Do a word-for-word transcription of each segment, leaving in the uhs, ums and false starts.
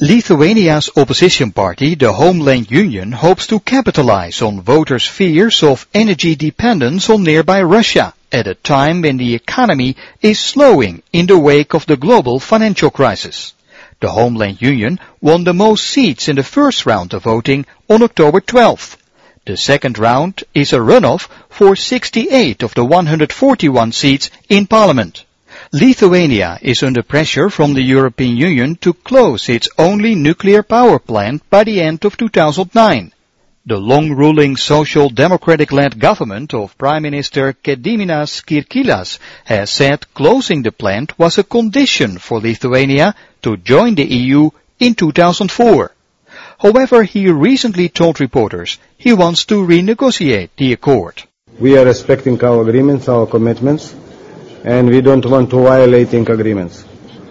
Lithuania's opposition party, the Homeland Union, hopes to capitalize on voters' fears of energy dependence on nearby Russia at a time when the economy is slowing in the wake of the global financial crisis. The Homeland Union won the most seats in the first round of voting on October twelfth. The second round is a runoff for sixty-eight of the one hundred forty-one seats in Parliament. Lithuania is under pressure from the European Union to close its only nuclear power plant by the end of two thousand nine. The long-ruling Social Democratic-led government of Prime Minister Gediminas Kirkilas has said closing the plant was a condition for Lithuania to join the E U in two thousand four. However, he recently told reporters he wants to renegotiate the accord. We are respecting our agreements, our commitments, and we don't want to violating agreements.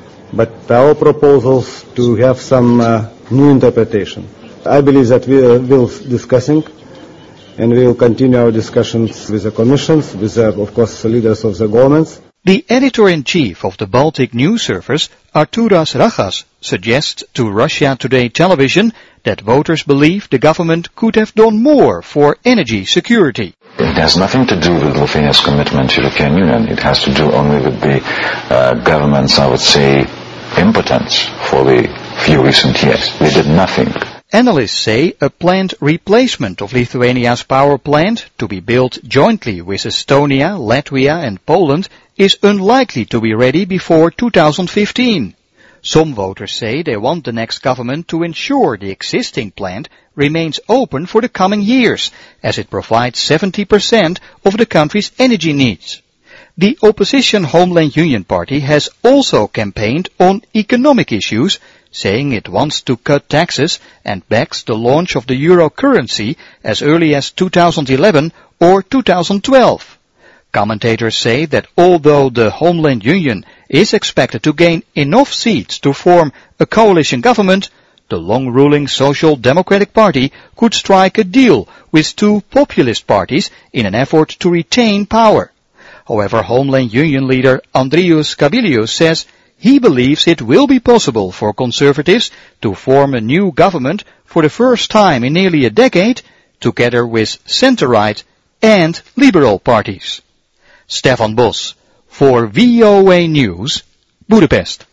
But our proposals to have some uh, new interpretation. I believe that we uh, will discussing, and we will continue our discussions with the commissions, with the, of course, the leaders of the governments. The editor-in-chief of the Baltic news service, Arturas Rachas, suggests to Russia Today television that voters believe the government could have done more for energy security. It has nothing to do with Lithuania's commitment to the European Union. It has to do only with the uh, government's, I would say, impotence for the few recent years. They did nothing. Analysts say a planned replacement of Lithuania's power plant to be built jointly with Estonia, Latvia and Poland is unlikely to be ready before two thousand fifteen. Some voters say they want the next government to ensure the existing plant remains open for the coming years, as it provides seventy percent of the country's energy needs. The opposition Homeland Union Party has also campaigned on economic issues, saying it wants to cut taxes and backs the launch of the euro currency as early as two thousand eleven or two thousand twelve. Commentators say that although the Homeland Union is expected to gain enough seats to form a coalition government, the long-ruling Social Democratic Party could strike a deal with two populist parties in an effort to retain power. However, Homeland Union leader Andrius Kabilius says he believes it will be possible for conservatives to form a new government for the first time in nearly a decade, together with center-right and liberal parties. Stefan Bos for V O A News, Budapest.